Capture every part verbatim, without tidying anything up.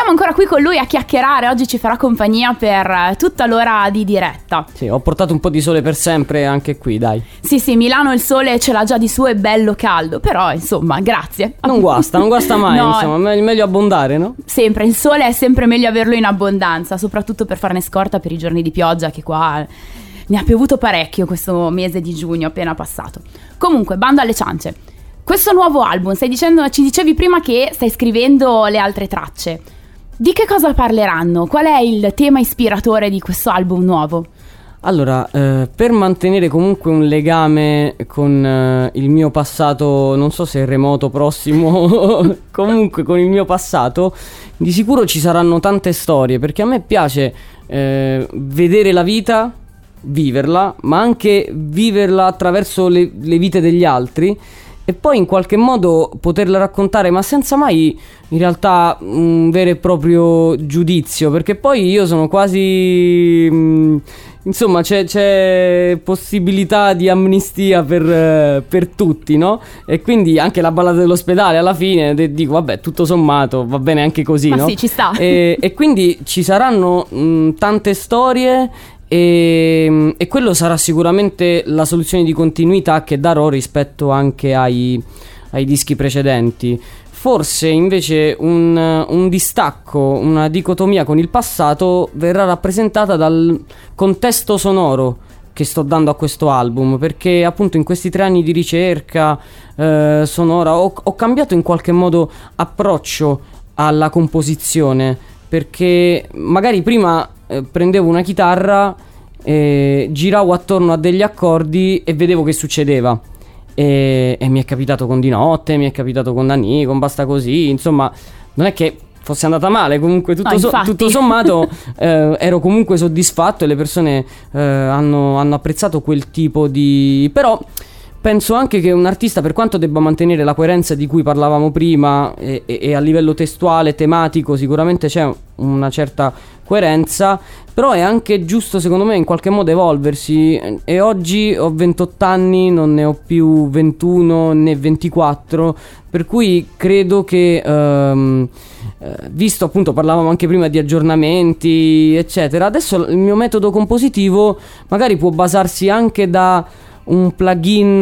siamo ancora qui con lui a chiacchierare. Oggi ci farà compagnia per tutta l'ora di diretta. Sì, ho portato un po' di sole per sempre anche qui, dai. Sì, sì, Milano il sole ce l'ha già di suo, è bello caldo. Però, insomma, grazie. Non guasta, non guasta mai, no, insomma, è meglio abbondare, no? Sempre, il sole è sempre meglio averlo in abbondanza, soprattutto per farne scorta per i giorni di pioggia, che qua ne ha piovuto parecchio questo mese di giugno appena passato. Comunque, bando alle ciance. Questo nuovo album, stai dicendo, ci dicevi prima che stai scrivendo le altre tracce. Di che cosa parleranno? Qual è il tema ispiratore di questo album nuovo? Allora, eh, per mantenere comunque un legame con eh, il mio passato, non so se remoto, prossimo, comunque con il mio passato, di sicuro ci saranno tante storie, perché a me piace eh, vedere la vita, viverla, ma anche viverla attraverso le, le vite degli altri, e poi in qualche modo poterla raccontare, ma senza mai in realtà un vero e proprio giudizio, perché poi io sono quasi mh, insomma c'è, c'è possibilità di amnistia per, per tutti, no? E quindi anche la ballata dell'ospedale alla fine de- dico vabbè, tutto sommato va bene anche così, ma no? Sì, ci sta. E, e quindi ci saranno mh, tante storie. E, e quello sarà sicuramente la soluzione di continuità che darò rispetto anche ai, ai dischi precedenti. Forse invece un, un distacco, una dicotomia con il passato verrà rappresentata dal contesto sonoro che sto dando a questo album, perché appunto in questi tre anni di ricerca eh, sonora ho, ho cambiato in qualche modo approccio alla composizione, perché magari prima eh, prendevo una chitarra, eh, giravo attorno a degli accordi e vedevo che succedeva, e, e mi è capitato con Di Notte, mi è capitato con Nannì, con Basta Così, insomma non è che fosse andata male, comunque tutto, no, so, tutto sommato eh, ero comunque soddisfatto e le persone eh, hanno, hanno apprezzato quel tipo di... però penso anche che un artista, per quanto debba mantenere la coerenza di cui parlavamo prima, e, e, e a livello testuale, tematico, sicuramente c'è una certa coerenza, però è anche giusto secondo me in qualche modo evolversi, e oggi ho ventotto anni, non ne ho più ventuno né ventiquattro, per cui credo che ehm, eh, visto appunto parlavamo anche prima di aggiornamenti eccetera, adesso il mio metodo compositivo magari può basarsi anche da un plugin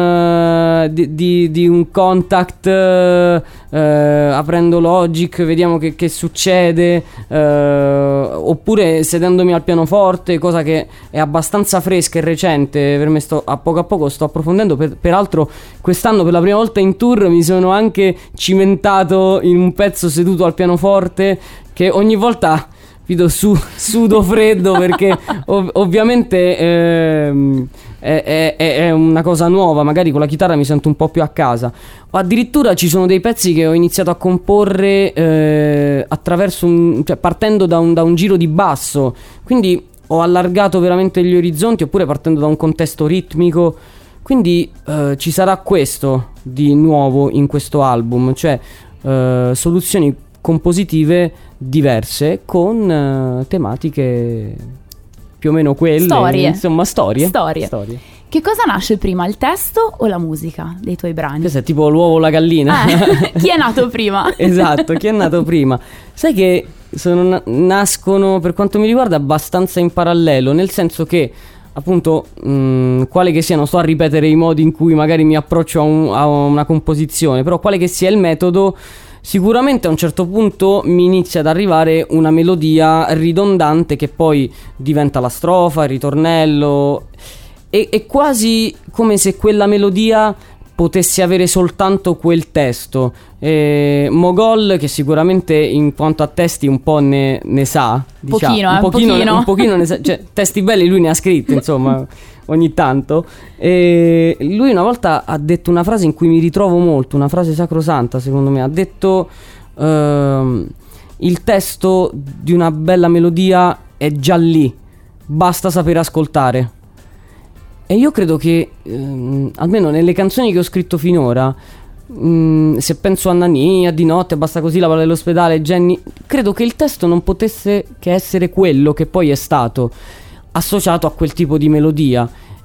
uh, di, di, di un Contact, uh, uh, aprendo Logic, vediamo che, che succede, uh, oppure sedendomi al pianoforte, cosa che è abbastanza fresca e recente per me. Sto, a poco a poco sto approfondendo, per, peraltro quest'anno per la prima volta in tour mi sono anche cimentato in un pezzo seduto al pianoforte, che ogni volta vedo su, sudo freddo perché ov- ovviamente ehm, è, è, è una cosa nuova, magari con la chitarra mi sento un po' più a casa, o addirittura ci sono dei pezzi che ho iniziato a comporre eh, attraverso un, cioè partendo da un, da un giro di basso, quindi ho allargato veramente gli orizzonti, oppure partendo da un contesto ritmico, quindi eh, ci sarà questo di nuovo in questo album, cioè eh, soluzioni compositive diverse con uh, tematiche più o meno quelle, storie. insomma storie. storie storie. Che cosa nasce prima, il testo o la musica dei tuoi brani? Questo è tipo l'uovo o la gallina. Eh, chi è nato prima? Esatto, chi è nato prima? Sai che sono, nascono per quanto mi riguarda abbastanza in parallelo, nel senso che appunto mh, quale che sia, non sto a ripetere i modi in cui magari mi approccio a, un, a una composizione, però quale che sia il metodo, sicuramente a un certo punto mi inizia ad arrivare una melodia ridondante che poi diventa la strofa, il ritornello, e è quasi come se quella melodia potesse avere soltanto quel testo. eh, Mogol, che sicuramente in quanto a testi un po' ne, ne sa, diciamo, pochino, un, eh, pochino, pochino. un pochino ne sa, cioè testi belli lui ne ha scritti, insomma, ogni tanto. E lui una volta ha detto una frase in cui mi ritrovo molto, una frase sacrosanta secondo me, ha detto ehm, il testo di una bella melodia è già lì, basta sapere ascoltare. E io credo che ehm, almeno nelle canzoni che ho scritto finora, mh, se penso a Nannì, a Di Notte, Basta Così, La Palla dell'Ospedale, Jenny, credo che il testo non potesse che essere quello che poi è stato, associato a quel tipo di melodia.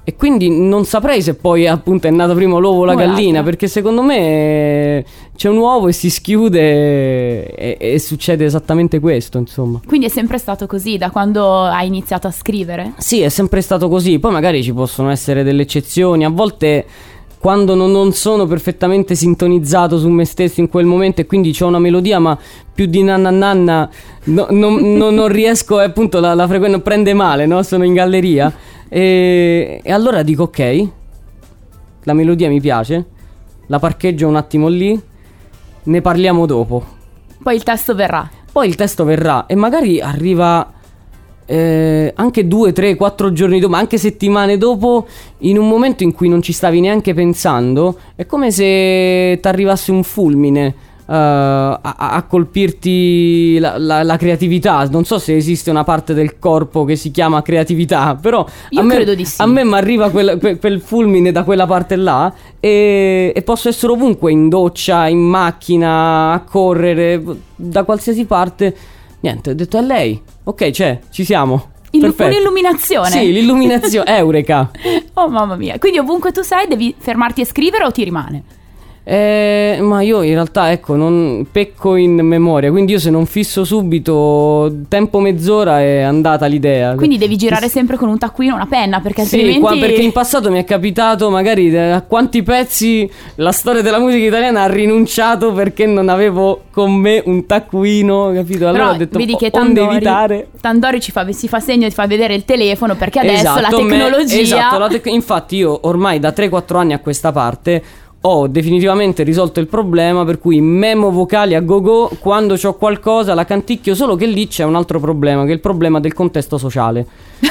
E quindi non saprei se poi appunto è nato prima l'uovo o la gallina, perché secondo me c'è un uovo e si schiude e, e succede esattamente questo, insomma. Quindi è sempre stato così da quando hai iniziato a scrivere? Sì, è sempre stato così. Poi magari ci possono essere delle eccezioni. A volte quando non, non sono perfettamente sintonizzato su me stesso in quel momento e quindi c'ho una melodia ma più di nanna nanna no, no, no, non riesco, e appunto la, la frequenza prende male, no? Sono in galleria. E, e allora dico ok, la melodia mi piace, la parcheggio un attimo lì, ne parliamo dopo. Poi il testo verrà. Poi il testo verrà e magari arriva eh, anche due, tre, quattro giorni dopo, ma anche settimane dopo, in un momento in cui non ci stavi neanche pensando. È come se ti arrivasse un fulmine Uh, a, a colpirti la, la, la creatività. Non so se esiste una parte del corpo che si chiama creatività, però io a me, credo di sì. A me mi arriva quel, quel, quel fulmine da quella parte là e, e posso essere ovunque, in doccia, in macchina, a correre, da qualsiasi parte. Niente, ho detto è lei. Ok, c'è, ci siamo. Illu- un'illuminazione. Sì, l'illuminazione. Eureka. Oh mamma mia. Quindi ovunque tu sei devi fermarti a scrivere o ti rimane? Eh, ma io in realtà ecco non pecco in memoria, quindi io se non fisso subito tempo mezz'ora è andata l'idea. Quindi devi girare sempre con un taccuino, una penna, perché altrimenti... Sì, qua, perché in passato mi è capitato magari a quanti pezzi la storia della musica italiana ha rinunciato perché non avevo con me un taccuino, capito? Allora però ho detto vedi che Tandori, evitare. Tandori ci fa, si fa segno, ti fa vedere il telefono perché adesso esatto, la tecnologia me, esatto, la tec- infatti io ormai da tre quattro anni a questa parte ho definitivamente risolto il problema, per cui memo vocali a go-go, quando c'ho qualcosa la canticchio, solo che lì c'è un altro problema, che è il problema del contesto sociale.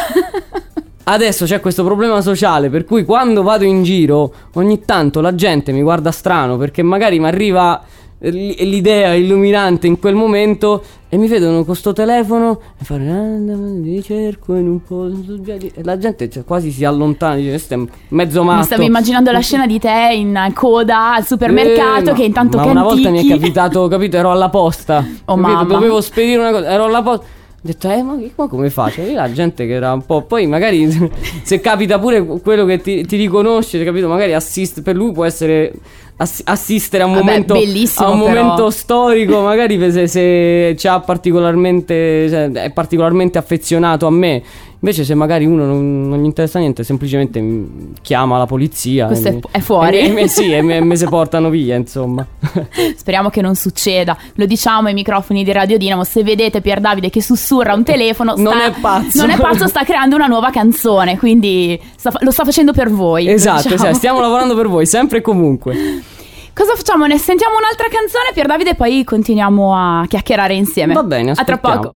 Adesso c'è questo problema sociale, per cui quando vado in giro ogni tanto la gente mi guarda strano perché magari mi arriva l'idea illuminante in quel momento e mi vedono con sto telefono e fanno di cerco in un po' e la gente cioè, quasi si allontana, dice questo è mezzo matto. Mi stavo immaginando la scena di te in coda al supermercato eh, che intanto ma cantichi. Una volta mi è capitato, capito, ero alla posta, oh mamma, dovevo spedire una cosa, ero alla posta, ho detto eh ma, ma come faccio? E la gente che era un po', poi magari se capita pure quello che ti, ti riconosce, capito, magari assiste, per lui può essere assistere a un Vabbè, momento a un momento storico, magari se, se c'ha particolarmente cioè, è particolarmente affezionato a me. Invece se magari uno non, non gli interessa niente, semplicemente chiama la polizia. Questo è, mi, è fuori. E, e, sì, e me, me se portano via, insomma. Speriamo che non succeda. Lo diciamo ai microfoni di Radio Dinamo, se vedete Pier Davide che sussurra un telefono, sta, non è pazzo. Non è pazzo, sta creando una nuova canzone, quindi sta, lo sta facendo per voi. Esatto, diciamo. esatto, stiamo lavorando per voi, sempre e comunque. Cosa facciamo? Ne sentiamo un'altra canzone, Pier Davide, e poi continuiamo a chiacchierare insieme. Va bene, a tra poco.